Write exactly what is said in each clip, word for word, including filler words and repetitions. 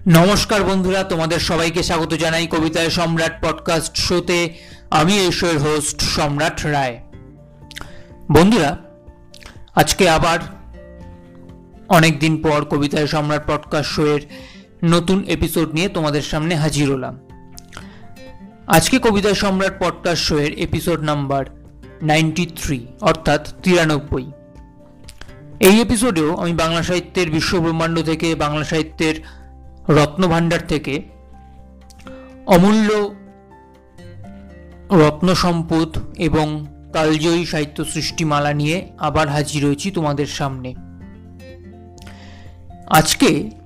नमस्कार बंधुरा तुम्हारे सबाइके स्वागत जानाई कविताय सम्राट पडकास्ट शोते। आमी एशोर होस्ट सम्राट राय। बंधुरा आज के आबार अनेक दिन पर कविताय सम्राट पडकास्ट शोर नतून एपिसोड निये तुम्हादेर सामने हाजिर हलाम। आज के कविताय सम्राट पडकास्ट शोर एपिसोड नम्बर नाइनटी थ्री अर्थात तिरानब्बई। এই এপিসোডেও আমি বাংলা সাহিত্যের বিশ্বব্রহ্মাণ্ড থেকে বাংলা সাহিত্যের রত্নভাণ্ডার থেকে অমূল্য রত্ন সম্পদ এবং কালজয়ী সাহিত্য সৃষ্টিমালা নিয়ে আবার হাজির হয়েছি তোমাদের সামনে। আজকে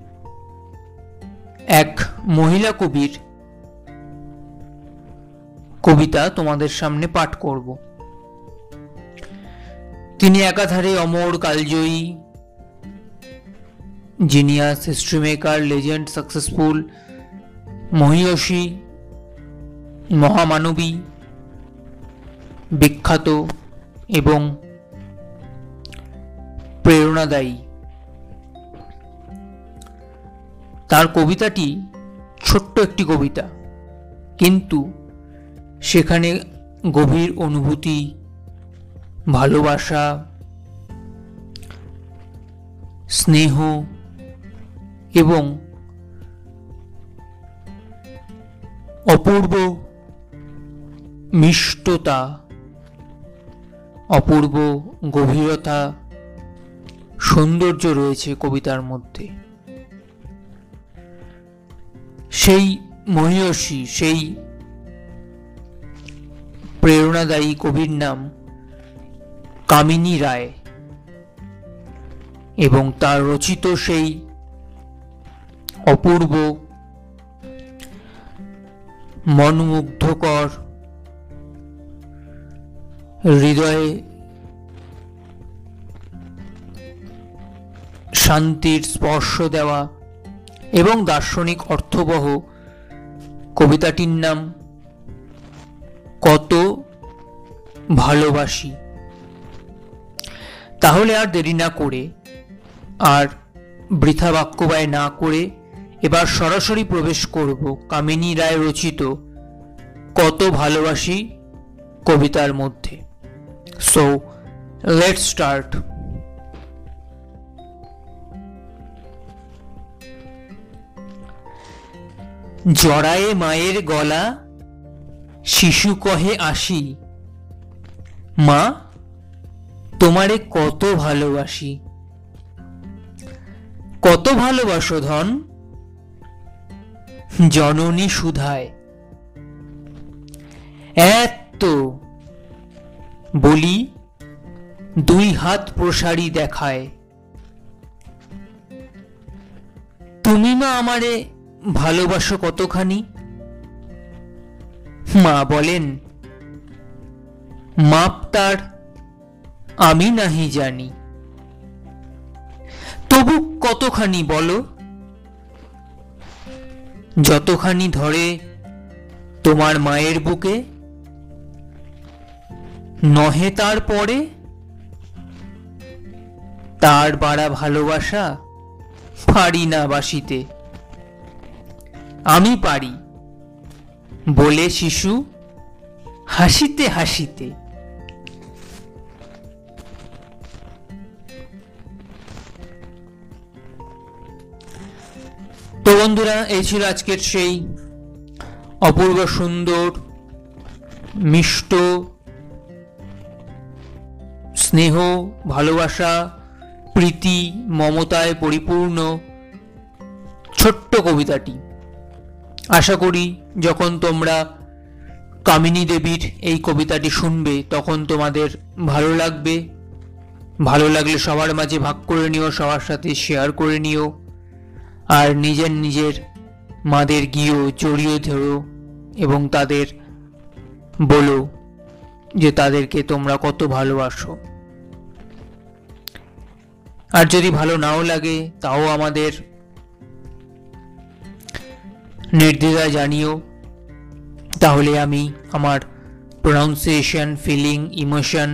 এক মহিলা কবির কবিতা তোমাদের সামনে পাঠ করব। তিনি একাধারে অমর, কালজয়ী, genius, history maker, legend, successful, মহিয়সী, মহামানবী, বিখ্যাত এবং প্রেরণাদায়ী। তার কবিতাটি ছোট্ট একটি কবিতা, কিন্তু সেখানে গভীর অনুভূতি, ভালোবাসা, স্নেহ এবং অপূর্ব মিষ্টতা, অপূর্ব গভীরতা, সৌন্দর্য রয়েছে কবিতার মধ্যে। সেই মহিয়সী, সেই প্রেরণাদায়ী কবির নাম কামিনী রায় এবং তার রচিত সেই অপূর্ব মনোমুগ্ধকর, হৃদয়ে শান্তির স্পর্শ দেওয়া এবং দার্শনিক অর্থবহ কবিতাটির নাম কত ভালোবাসি। তাহলে আর দেরি না করে, আর বৃথা বাক্যবায় না করে এবার সরাসরি প্রবেশ করব কামিনী রায় রচিত কত ভালোবাসি কবিতার মধ্যে। So let's start. জড়ায়ে মায়ের গলা, শিশু কহে আসি, মা তোমারে কত ভালোবাসি। কত ভালোবাসো ধন, জননী সুধায়, এত বলি দুই হাত প্রসারী দেখায়। তুমি মা আমারে ভালোবাসো কতখানি। মা বলেন, মাপ তার আমি নাহি জানি, তবু কতখানি বলো, যতখানি ধরে তোমার মায়ের বুকে, নহে তার পরে তার বাড়া ভালোবাসা পারি না বাসিতে। আমি পারি বলে শিশু হাসিতে হাসিতে। তো বন্ধুরা, এই ছিল আজকের সেই অপূর্ব সুন্দর, মিষ্ট, স্নেহ, ভালোবাসা, প্রীতি, মমতায় পরিপূর্ণ ছোট্ট কবিতাটি। আশা করি যখন তোমরা কামিনী দেবীর এই কবিতাটি শুনবে তখন তোমাদের ভালো লাগবে। ভালো লাগলে সবার মাঝে ভাগ করে নিও, সবার সাথে শেয়ার করে নিও, আর নিজের নিজের মাদের গিয়েও জড়িয়ে ধরো এবং তাদের বলো যে তাদেরকে তোমরা কত ভালোবাসো। আর যদি ভালো নাও লাগে তাও আমাদের নির্দ্বিধায় জানিও, তাহলে আমি আমার প্রোনাউন্সিয়েশন, ফিলিং, ইমোশন,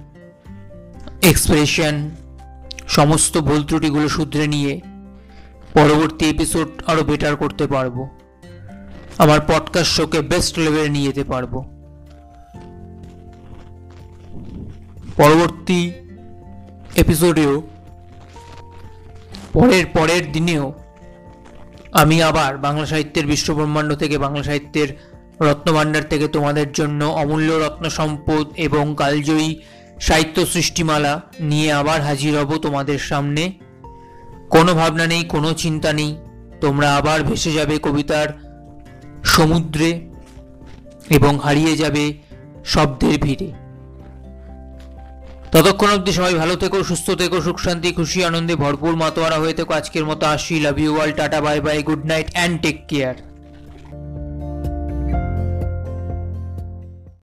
এক্সপ্রেশন সমস্ত ভুল ত্রুটিগুলো শুধরে নিয়ে পরবর্তী এপিসোড আরো বেটার করতে পারবো, আমার পডকাস্ট শোকে বেস্ট লেভেলে নিয়ে যেতে পারবো। পরবর্তী এপিসোডেও পরের পরের দিনেও আমি আবার বাংলা সাহিত্যের বিশ্বব্রহ্মাণ্ড থেকে, বাংলা সাহিত্যের রত্নভাণ্ডার থেকে তোমাদের জন্য অমূল্য রত্ন সম্পদ এবং কালজয়ী সাহিত্য সৃষ্টিমালা নিয়ে আবার হাজির হব তোমাদের সামনে। কোনো ভাবনা নেই, কোনো চিন্তা নেই, তোমরা আবার ভেসে যাবে কবিতার সমুদ্রে এবং হারিয়ে যাবে শব্দের ভিড়ে। ততক্ষণ অবধি সবাই ভালো থেকো, সুস্থ থেকো, সুখ শান্তি খুশি আনন্দে ভরপুর মাতোয়ারা হয়ে থেকো। আজকের মতো আসি, love you all, tata bye bye, good night and take care.